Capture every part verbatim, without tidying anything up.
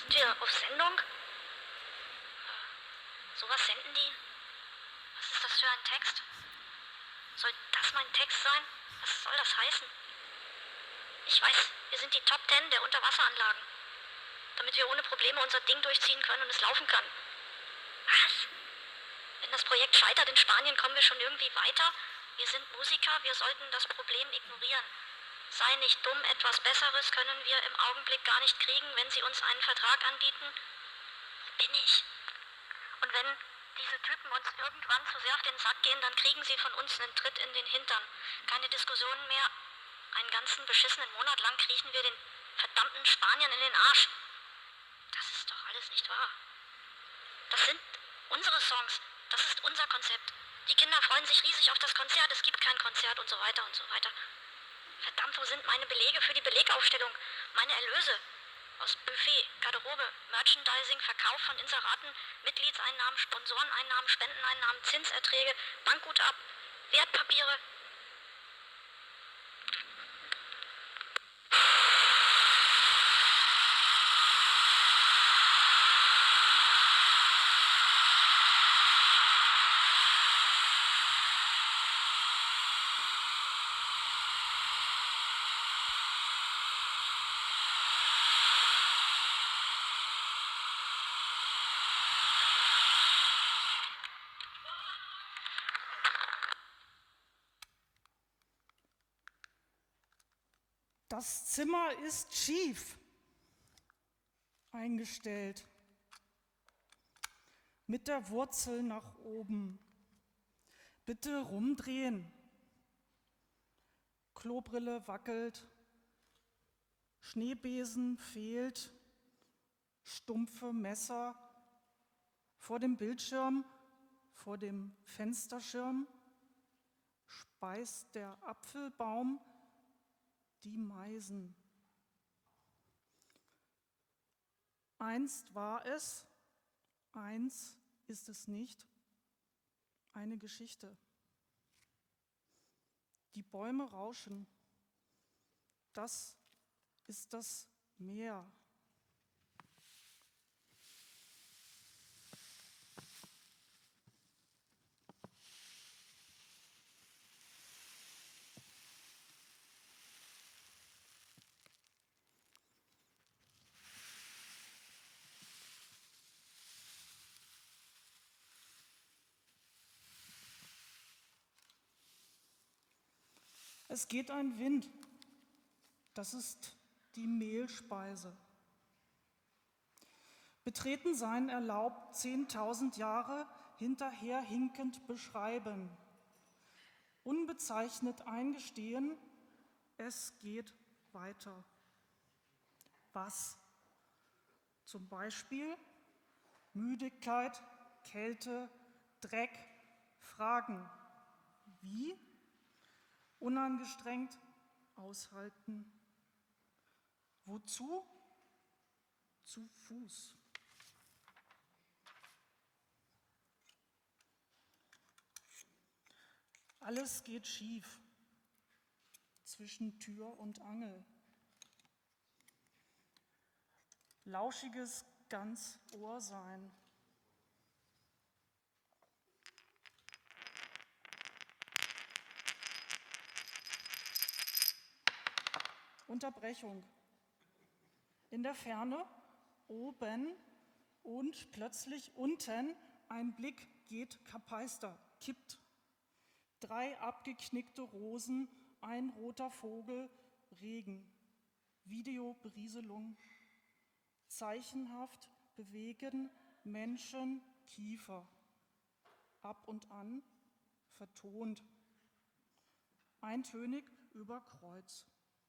Sind wir auf Sendung? Sowas senden die? Was ist das für ein Text? Soll das mein Text sein? Was soll das heißen? Ich weiß, wir sind die Top Ten der Unterwasseranlagen. Damit wir ohne Probleme unser Ding durchziehen können und es laufen kann. Was? Wenn das Projekt scheitert in Spanien, kommen wir schon irgendwie weiter? Wir sind Musiker, wir sollten das Problem ignorieren. Sei nicht dumm, etwas Besseres können wir im Augenblick gar nicht kriegen, wenn sie uns einen Vertrag anbieten. Wo bin ich? Und wenn diese Typen uns irgendwann zu sehr auf den Sack gehen, dann kriegen sie von uns einen Tritt in den Hintern. Keine Diskussionen mehr. Einen ganzen beschissenen Monat lang kriechen wir den verdammten Spaniern in den Arsch. Das ist doch alles nicht wahr. Das sind unsere Songs. Das ist unser Konzept. Die Kinder freuen sich riesig auf das Konzert. Es gibt kein Konzert und so weiter und so weiter. Verdammt, wo sind meine Belege für die Belegaufstellung? Meine Erlöse? Aus Buffet, Garderobe, Merchandising, Verkauf von Inseraten, Mitgliedseinnahmen, Sponsoreneinnahmen, Spendeneinnahmen, Zinserträge, Bankguthaben, Wertpapiere. Das Zimmer ist schief eingestellt, mit der Wurzel nach oben. Bitte rumdrehen. Klobrille wackelt, Schneebesen fehlt, stumpfe Messer vor dem Bildschirm, vor dem Fensterschirm speist der Apfelbaum die Meisen. Einst war es, eins ist es nicht, eine Geschichte. Die Bäume rauschen, das ist das Meer. Es geht ein Wind, das ist die Mehlspeise. Betreten sein erlaubt, zehntausend Jahre hinterher hinkend beschreiben. Unbezeichnet eingestehen, es geht weiter. Was? Zum Beispiel Müdigkeit, Kälte, Dreck, Fragen. Wie? Unangestrengt aushalten. Wozu? Zu Fuß. Alles geht schief zwischen Tür und Angel. Lauschiges ganz Ohr sein. Unterbrechung. In der Ferne, oben und plötzlich unten, ein Blick geht Kapeister, kippt. Drei abgeknickte Rosen, ein roter Vogel, Regen. Videoberieselung. Zeichenhaft bewegen Menschen Kiefer. Ab und an vertont. Eintönig über Kreuz.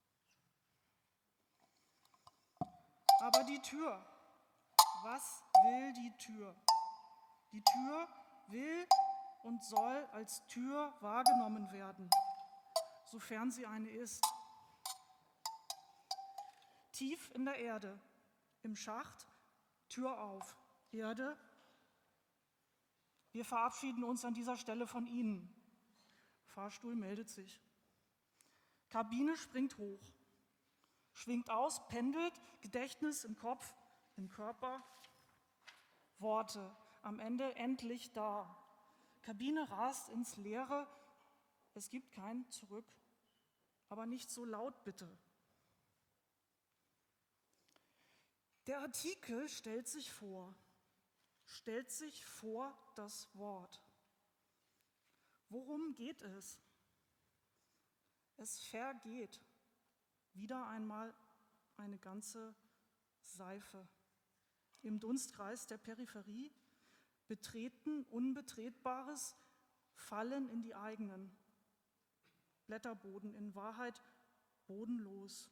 Aber die Tür, was will die Tür? Die Tür will und soll als Tür wahrgenommen werden, sofern sie eine ist. Tief in der Erde, im Schacht, Tür auf, Erde. Wir verabschieden uns an dieser Stelle von Ihnen. Fahrstuhl meldet sich. Kabine springt hoch. Schwingt aus, pendelt, Gedächtnis im Kopf, in Körper, Worte, am Ende endlich da. Kabine rast ins Leere, es gibt kein Zurück, aber nicht so laut bitte. Der Artikel stellt sich vor, stellt sich vor das Wort. Worum geht es? Es vergeht wieder einmal eine ganze Seife. Im Dunstkreis der Peripherie betreten Unbetretbares, fallen in die eigenen. Blätterboden, in Wahrheit bodenlos.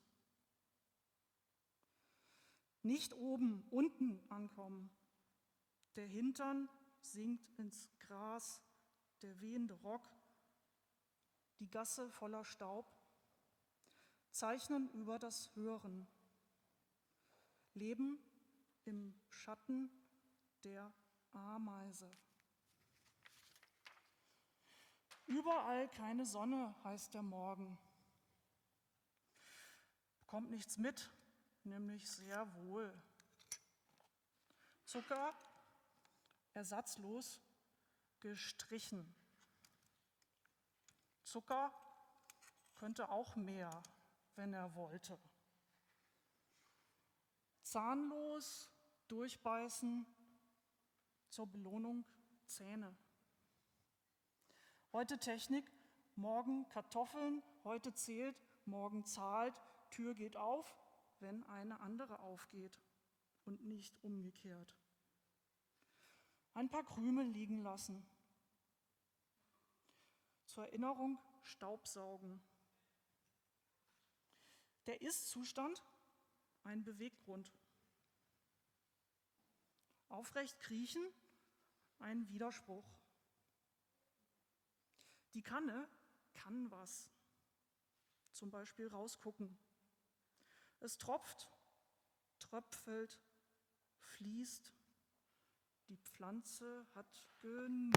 Nicht oben, unten ankommen. Der Hintern sinkt ins Gras, der wehende Rock, die Gasse voller Staub, zeichnen über das Hören. Leben im Schatten der Ameise. Überall keine Sonne, heißt der Morgen. Bekommt nichts mit, nämlich sehr wohl. Zucker, ersatzlos, gestrichen. Zucker könnte auch mehr, wenn er wollte. Zahnlos durchbeißen, zur Belohnung Zähne. Heute Technik, morgen Kartoffeln, heute zählt, morgen zahlt, Tür geht auf, wenn eine andere aufgeht und nicht umgekehrt. Ein paar Krümel liegen lassen. Zur Erinnerung Staubsaugen. Der Ist-Zustand, ein Beweggrund. Aufrecht kriechen, ein Widerspruch. Die Kanne kann was, zum Beispiel rausgucken. Es tropft, tröpfelt, fließt. Die Pflanze hat genug.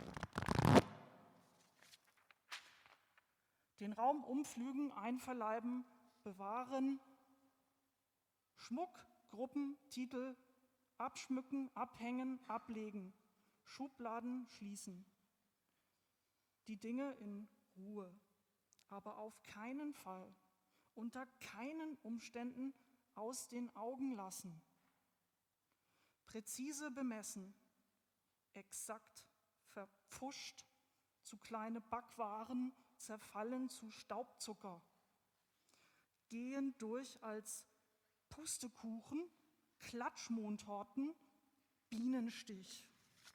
Den Raum umpflügen, einverleiben, bewahren. Schmuck, Gruppen, Titel, abschmücken, abhängen, ablegen. Schubladen schließen. Die Dinge in Ruhe, aber auf keinen Fall, unter keinen Umständen aus den Augen lassen. Präzise bemessen, exakt verpfuscht, zu kleine Backwaren, zerfallen zu Staubzucker, gehen durch als Pustekuchen, Klatschmohntorten, Bienenstich.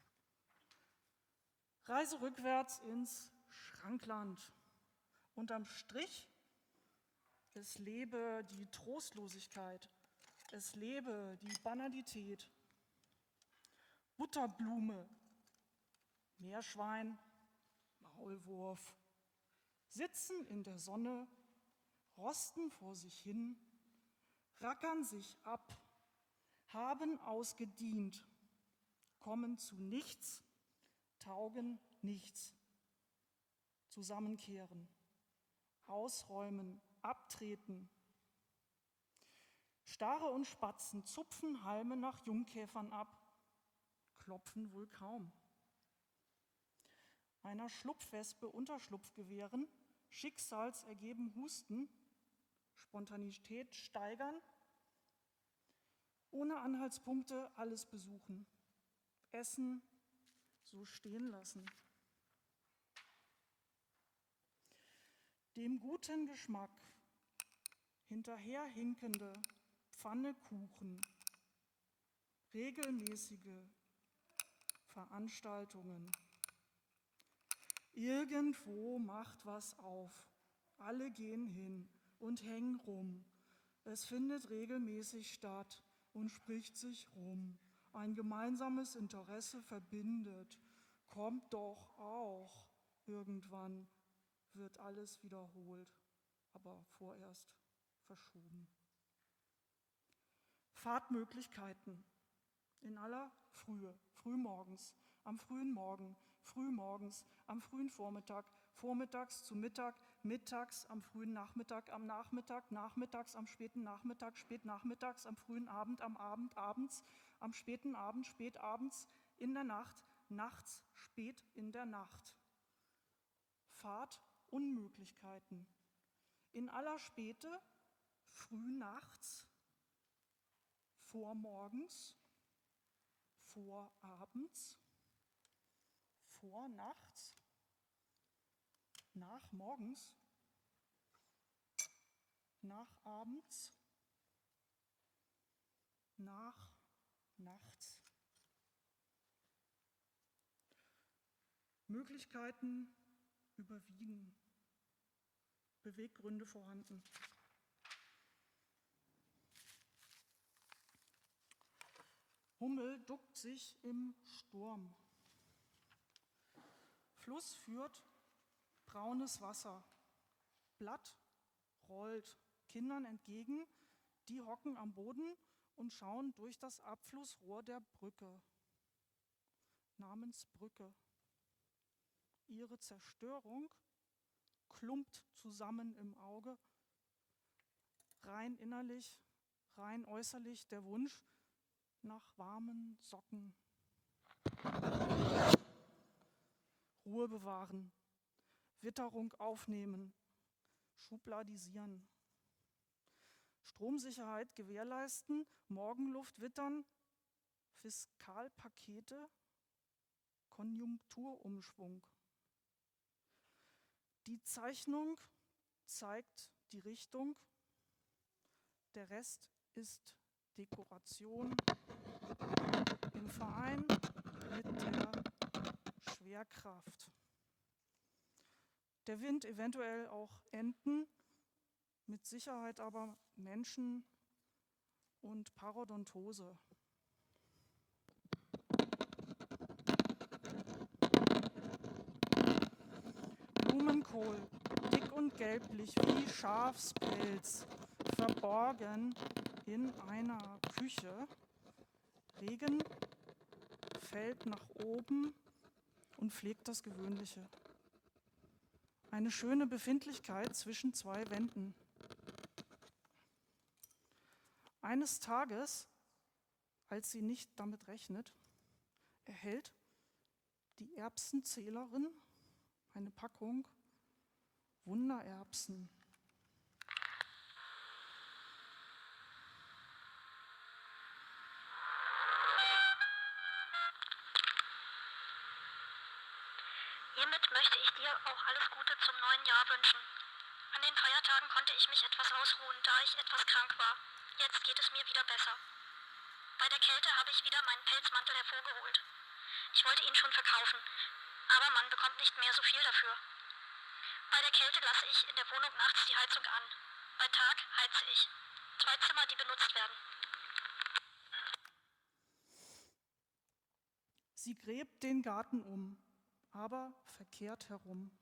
Reise rückwärts ins Schrankland. Unterm Strich, es lebe die Trostlosigkeit, es lebe die Banalität. Butterblume, Meerschwein, Maulwurf, sitzen in der Sonne, rosten vor sich hin, rackern sich ab, haben ausgedient, kommen zu nichts, taugen nichts. Zusammenkehren, ausräumen, abtreten. Stare und Spatzen zupfen Halme nach Jungkäfern ab, klopfen wohl kaum. Einer Schlupfwespe Unterschlupf gewähren, schicksalsergeben husten, Spontanität steigern, ohne Anhaltspunkte alles besuchen, essen, so stehen lassen. Dem guten Geschmack hinterherhinkende Pfannekuchen, regelmäßige Veranstaltungen. Irgendwo macht was auf, alle gehen hin und hängen rum. Es findet regelmäßig statt und spricht sich rum. Ein gemeinsames Interesse verbindet. Kommt doch auch. Irgendwann wird alles wiederholt, aber vorerst verschoben. Fahrtmöglichkeiten in aller Frühe, frühmorgens, am frühen Morgen, frühmorgens, am frühen Vormittag, vormittags zu Mittag, mittags, am frühen Nachmittag, am Nachmittag, nachmittags, am späten Nachmittag, spät nachmittags, am frühen Abend, am Abend, abends, am späten Abend, spät abends, in der Nacht, nachts, spät in der Nacht. Fahrtunmöglichkeiten. In aller Späte, früh nachts, vormorgens, vorabends, vornachts, nachmorgens, nachabends, nachnachts. Möglichkeiten überwiegen, Beweggründe vorhanden. Hummel duckt sich im Sturm. Fluss führt braunes Wasser. Blatt rollt Kindern entgegen, die hocken am Boden und schauen durch das Abflussrohr der Brücke namens Brücke. Ihre Zerstörung klumpt zusammen im Auge, rein innerlich, rein äußerlich der Wunsch nach warmen Socken. Ruhe bewahren, Witterung aufnehmen, schubladisieren. Stromsicherheit gewährleisten, Morgenluft wittern, Fiskalpakete, Konjunkturumschwung. Die Zeichnung zeigt die Richtung, der Rest ist Dekoration im Verein mit der Schwerkraft. Der Wind eventuell auch Enten, mit Sicherheit aber Menschen und Parodontose. Blumenkohl, dick und gelblich wie Schafspelz, verborgen in einer Küche. Regen fällt nach oben und pflegt das Gewöhnliche. Eine schöne Befindlichkeit zwischen zwei Wänden. Eines Tages, als sie nicht damit rechnet, erhält die Erbsenzählerin eine Packung Wundererbsen. Hiermit möchte ich dir auch alles Gute zum neuen Jahr wünschen. An den Feiertagen konnte ich mich etwas ausruhen, da ich etwas krank war. Jetzt geht es mir wieder besser. Bei der Kälte habe ich wieder meinen Pelzmantel hervorgeholt. Ich wollte ihn schon verkaufen, aber man bekommt nicht mehr so viel dafür. Bei der Kälte lasse ich in der Wohnung nachts die Heizung an. Bei Tag heize ich. Zwei Zimmer, die benutzt werden. Sie gräbt den Garten um, aber verkehrt herum.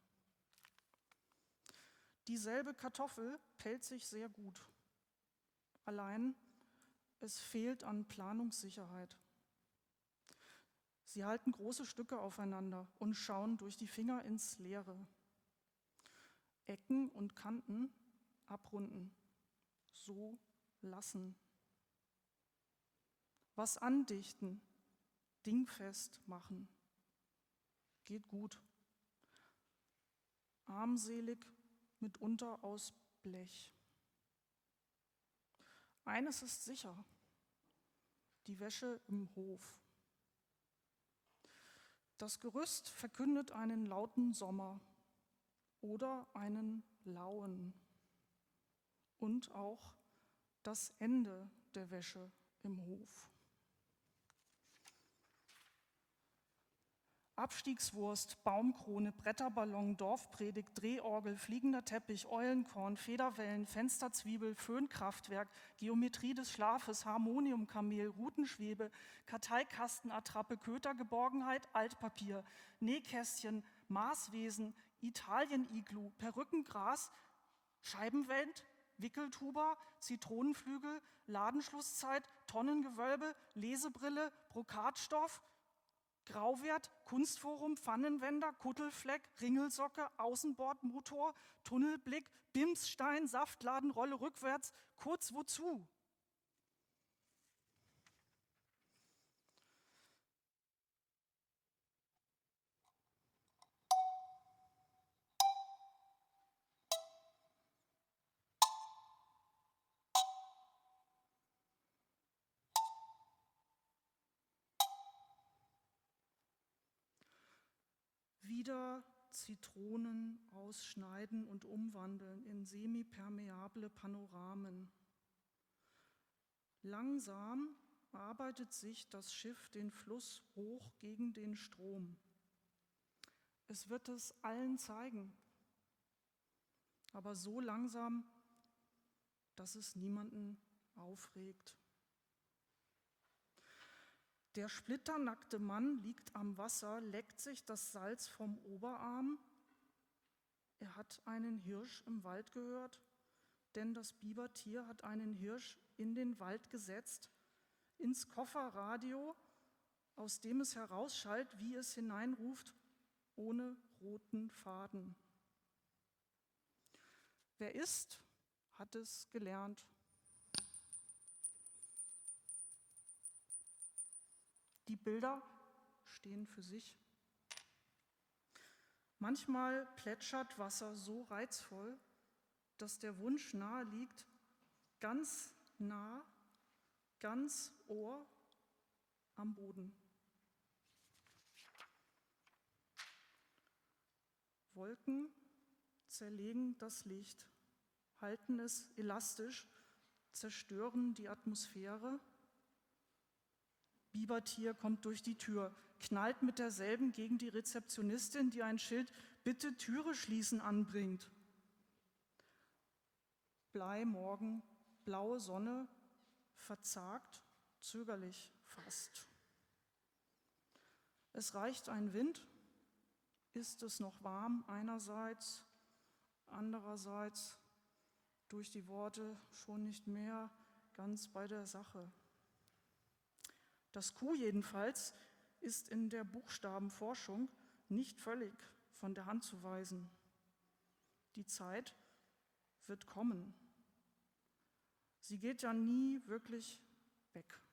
Dieselbe Kartoffel pellt sich sehr gut. Allein es fehlt an Planungssicherheit. Sie halten große Stücke aufeinander und schauen durch die Finger ins Leere. Ecken und Kanten abrunden, so lassen. Was andichten, dingfest machen. Geht gut. Armselig, mitunter aus Blech. Eines ist sicher, die Wäsche im Hof. Das Gerüst verkündet einen lauten Sommer oder einen lauen und auch das Ende der Wäsche im Hof. Abstiegswurst, Baumkrone, Bretterballon, Dorfpredigt, Drehorgel, fliegender Teppich, Eulenkorn, Federwellen, Fensterzwiebel, Föhnkraftwerk, Geometrie des Schlafes, Harmoniumkamel, Rutenschwebe, Karteikastenattrappe, Kötergeborgenheit, Altpapier, Nähkästchen, Maßwesen, Italien-Iglu, Perückengras, Scheibenwand, Wickeltuba, Zitronenflügel, Ladenschlusszeit, Tonnengewölbe, Lesebrille, Brokatstoff, Grauwert, Kunstforum, Pfannenwender, Kuttelfleck, Ringelsocke, Außenbordmotor, Tunnelblick, Bimsstein, Saftladen, Rolle rückwärts, kurz wozu? Wieder Zitronen ausschneiden und umwandeln in semipermeable Panoramen. Langsam arbeitet sich das Schiff den Fluss hoch gegen den Strom. Es wird es allen zeigen, aber so langsam, dass es niemanden aufregt. Der splitternackte Mann liegt am Wasser, leckt sich das Salz vom Oberarm. Er hat einen Hirsch im Wald gehört, denn das Bibertier hat einen Hirsch in den Wald gesetzt, ins Kofferradio, aus dem es herausschallt, wie es hineinruft, ohne roten Faden. Wer isst, hat es gelernt. Die Bilder stehen für sich. Manchmal plätschert Wasser so reizvoll, dass der Wunsch nahe liegt, ganz nah, ganz Ohr am Boden. Wolken zerlegen das Licht, halten es elastisch, zerstören die Atmosphäre. Bibertier kommt durch die Tür, knallt mit derselben gegen die Rezeptionistin, die ein Schild „Bitte Türe schließen" anbringt. Bleimorgen, blaue Sonne, verzagt, zögerlich fast. Es reicht ein Wind, ist es noch warm einerseits, andererseits durch die Worte schon nicht mehr ganz bei der Sache. Das Q jedenfalls ist in der Buchstabenforschung nicht völlig von der Hand zu weisen. Die Zeit wird kommen. Sie geht ja nie wirklich weg.